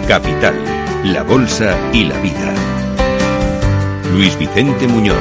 Capital, la Bolsa y la Vida. Luis Vicente Muñoz.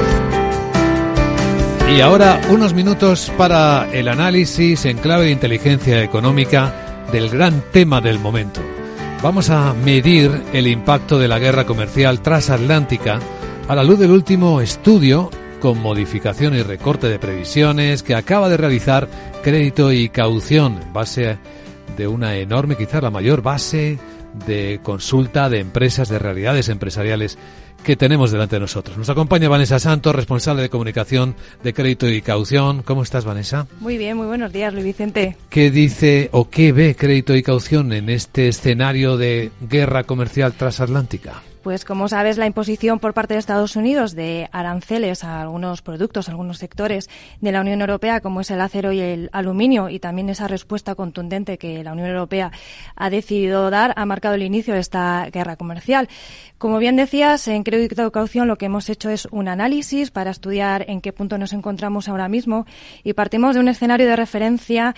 Y ahora unos minutos para el análisis en clave de inteligencia económica del gran tema del momento. Vamos a medir el impacto de la guerra comercial transatlántica a la luz del último estudio con modificación y recorte de previsiones que acaba de realizar Crédito y Caución, en base de una enorme, quizás la mayor base de consulta de empresas, de realidades empresariales que tenemos delante de nosotros. Nos acompaña Vanessa Santos, responsable de comunicación de Crédito y Caución. ¿Cómo estás, Vanessa? Muy bien, muy buenos días, Luis Vicente. ¿Qué dice o qué ve Crédito y Caución en este escenario de guerra comercial transatlántica? Pues como sabes, la imposición por parte de Estados Unidos de aranceles a algunos productos, a algunos sectores de la Unión Europea, como es el acero y el aluminio, y también esa respuesta contundente que la Unión Europea ha decidido dar, ha marcado el inicio de esta guerra comercial. Como bien decías, en Crédito y Caución lo que hemos hecho es un análisis para estudiar en qué punto nos encontramos ahora mismo y partimos de un escenario de referencia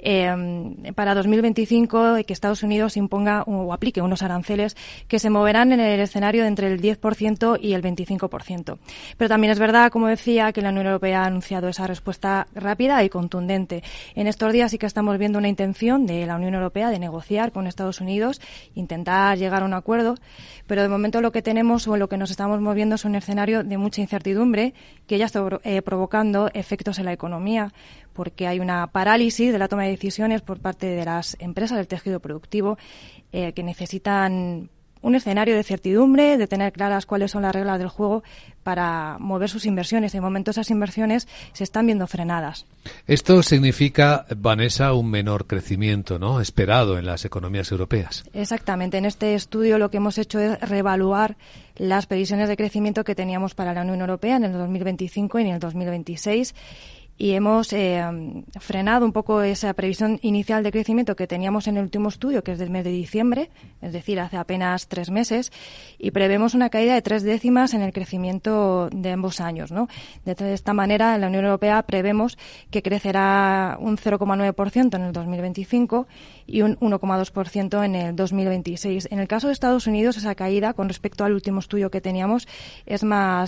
para 2025 que Estados Unidos imponga o aplique unos aranceles que se moverán en el escenario de entre el 10% y el 25%. Pero también es verdad, como decía, que la Unión Europea ha anunciado esa respuesta rápida y contundente. En estos días sí que estamos viendo una intención de la Unión Europea de negociar con Estados Unidos, intentar llegar a un acuerdo, pero de momento lo que tenemos o lo que nos estamos moviendo es un escenario de mucha incertidumbre que ya está provocando efectos en la economía, porque hay una parálisis de la toma de decisiones por parte de las empresas del tejido productivo que necesitan un escenario de certidumbre, de tener claras cuáles son las reglas del juego para mover sus inversiones. De momento esas inversiones se están viendo frenadas. Esto significa, Vanessa, un menor crecimiento, ¿no?, esperado en las economías europeas. Exactamente. En este estudio lo que hemos hecho es reevaluar las previsiones de crecimiento que teníamos para la Unión Europea en el 2025 y en el 2026. Y hemos frenado un poco esa previsión inicial de crecimiento que teníamos en el último estudio, que es del mes de diciembre, es decir, hace apenas 3 meses, y prevemos una caída de 3 décimas en el crecimiento de ambos años, ¿no? De esta manera, en la Unión Europea prevemos que crecerá un 0,9% en el 2025 y un 1,2% en el 2026. En el caso de Estados Unidos, esa caída, con respecto al último estudio que teníamos, es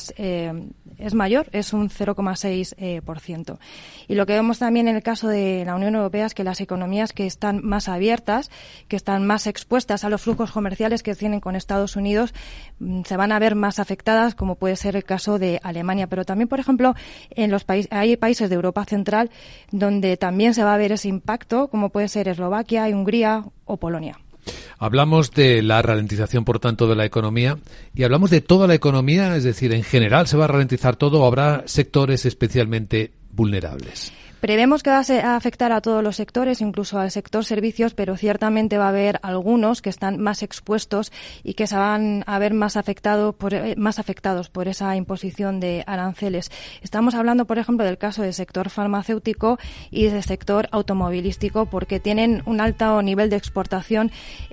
mayor, es un 0,6%. Y lo que vemos también en el caso de la Unión Europea es que las economías que están más abiertas, que están más expuestas a los flujos comerciales que tienen con Estados Unidos, se van a ver más afectadas, como puede ser el caso de Alemania. Pero también, por ejemplo, en los hay países de Europa Central donde también se va a ver ese impacto, como puede ser Eslovaquia, Hungría o Polonia. Hablamos de la ralentización, por tanto, de la economía y hablamos de toda la economía, es decir, en general se va a ralentizar todo o habrá sectores especialmente vulnerables. Prevemos que va a afectar a todos los sectores, incluso al sector servicios, pero ciertamente va a haber algunos que están más expuestos y que se van a ver más afectados por esa imposición de aranceles. Estamos hablando, por ejemplo, del caso del sector farmacéutico y del sector automovilístico, porque tienen un alto nivel de exportación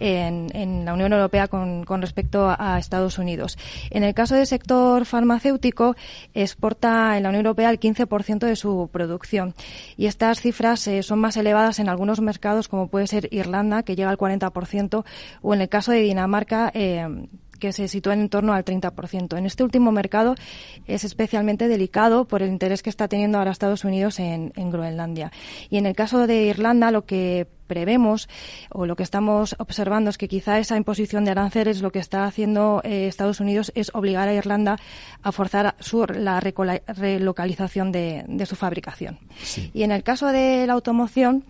en la Unión Europea con respecto a Estados Unidos. En el caso del sector farmacéutico, exporta en la Unión Europea el 15% de su producción. Y estas cifras son más elevadas en algunos mercados, como puede ser Irlanda, que llega al 40%, o en el caso de Dinamarca, que se sitúa en torno al 30%. En este último mercado es especialmente delicado por el interés que está teniendo ahora Estados Unidos en Groenlandia. Y en el caso de Irlanda, lo que prevemos o lo que estamos observando es que quizá esa imposición de aranceles, lo que está haciendo Estados Unidos es obligar a Irlanda a forzar la relocalización de su fabricación. Sí. Y en el caso de la automoción...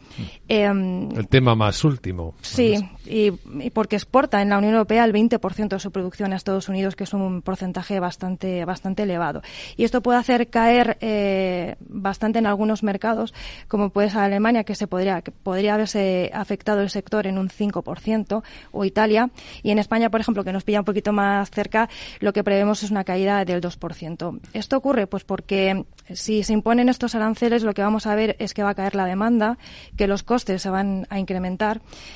el tema más último. Sí, y porque exporta en la Unión Europea el 20% de su producción a Estados Unidos, que es un porcentaje bastante elevado. Y esto puede hacer caer bastante en algunos mercados, como puede ser Alemania, que podría haberse afectado el sector en un 5%, o Italia, y en España, por ejemplo, que nos pilla un poquito más cerca, lo que prevemos es una caída del 2%. Esto ocurre pues porque si se imponen estos aranceles, lo que vamos a ver es que va a caer la demanda, que los costes se van a incrementar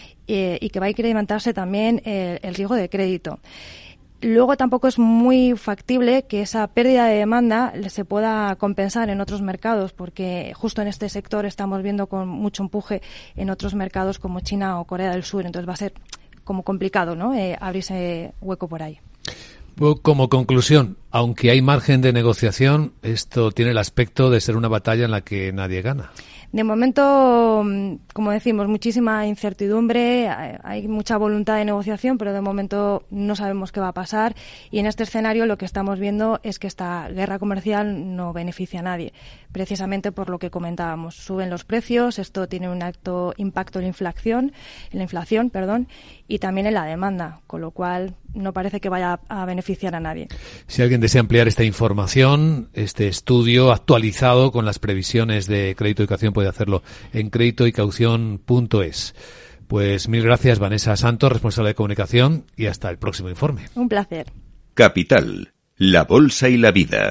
y que va a incrementarse también el riesgo de crédito. Luego tampoco es muy factible que esa pérdida de demanda se pueda compensar en otros mercados, porque justo en este sector estamos viendo con mucho empuje en otros mercados como China o Corea del Sur. Entonces va a ser como complicado, ¿no? Abrirse hueco por ahí. Como conclusión, aunque hay margen de negociación, esto tiene el aspecto de ser una batalla en la que nadie gana. De momento, como decimos, muchísima incertidumbre, hay mucha voluntad de negociación, pero de momento no sabemos qué va a pasar, y en este escenario lo que estamos viendo es que esta guerra comercial no beneficia a nadie, precisamente por lo que comentábamos. Suben los precios, esto tiene un alto impacto en la inflación, y también en la demanda, con lo cual no parece que vaya a beneficiar a nadie. Si alguien desea ampliar esta información, este estudio actualizado con las previsiones de crédito y caución, puede hacerlo en créditoycaución.es. Pues mil gracias, Vanessa Santos, responsable de comunicación, y hasta el próximo informe. Un placer. Capital, la bolsa y la vida.